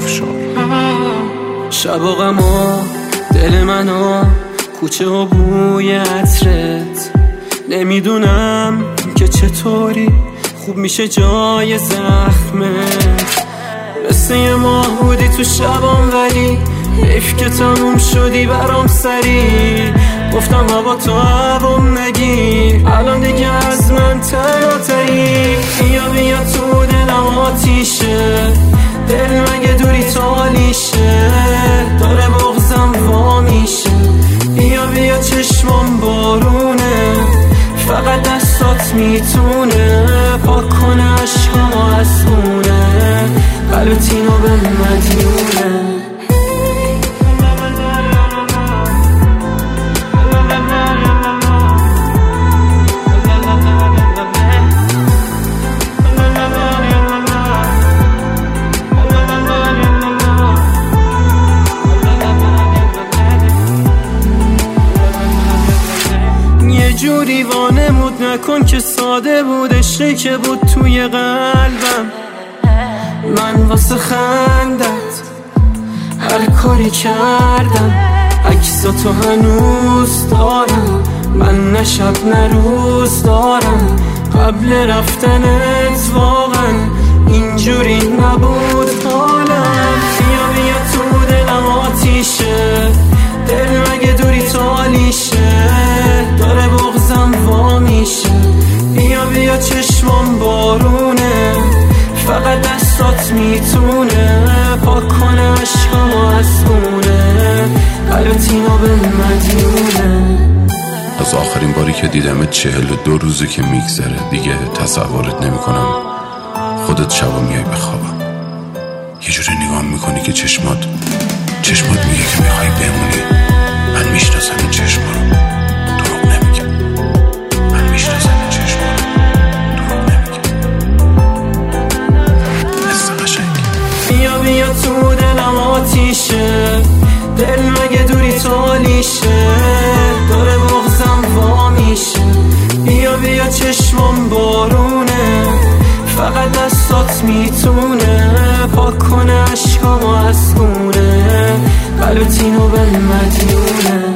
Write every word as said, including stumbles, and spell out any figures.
افشار. شب و غما دل منو کوچه و بوی عطرت، نمیدونم که چطوری خوب میشه جای زخمت. مثل یه ماه بودی تو شبام ولی حیف که تموم شدی برام سری. گفتم هوا تو هوام نگیر، الان دیگه از من تنها تری. بیا بیا تو دلم آتیشه، دل مگه دوری تو حالیشه، داره بغضم وا میشه. بیا بیا چشمام بارونه، فقط دستات میتونه پاک کنه عشقامو از خونه. قلبت اینو به مدیونه. جوری وانمود نکن که ساده بود، عشقی که بود توی قلبم. من واسه خندت هر کاری کردم، عکساتو هنوز دارم، من نه شب نه روز دارم. قبل رفتنت واقعا اینجوری نبود حالم. بیا بیا تو دلم آتیشه، دل مگه دوری تو حالیشه، داره بغضم وا میشه. بیا بیا چشمام بارونه، فقط دستات میتونه پاک کنه عشقامو از خونه. قلبت اینو به مدیونه. از آخرین باری که دیدمت چهل و دو روزه که میگذره، دیگه تصورت نمی کنم خودت شبا میای بخوابم. یه جوری نگاه میکنی که چشمات چشمات میگه که میخوای بمونی. من میشناسم این چشما رو، دروغ نمیگم. من میشناسم این چشما رو، دروغ نمیگم. مثل قشنگ. بیا بیا تو دلم آتیشه، دل مگه دوری تو حالیشه، داره بغضم وا میشه. بیا بیا چشمام بارونه، فقط دستات میتونه پاک کنه عشقامو از خونه. قلبت اینو به مدیونه.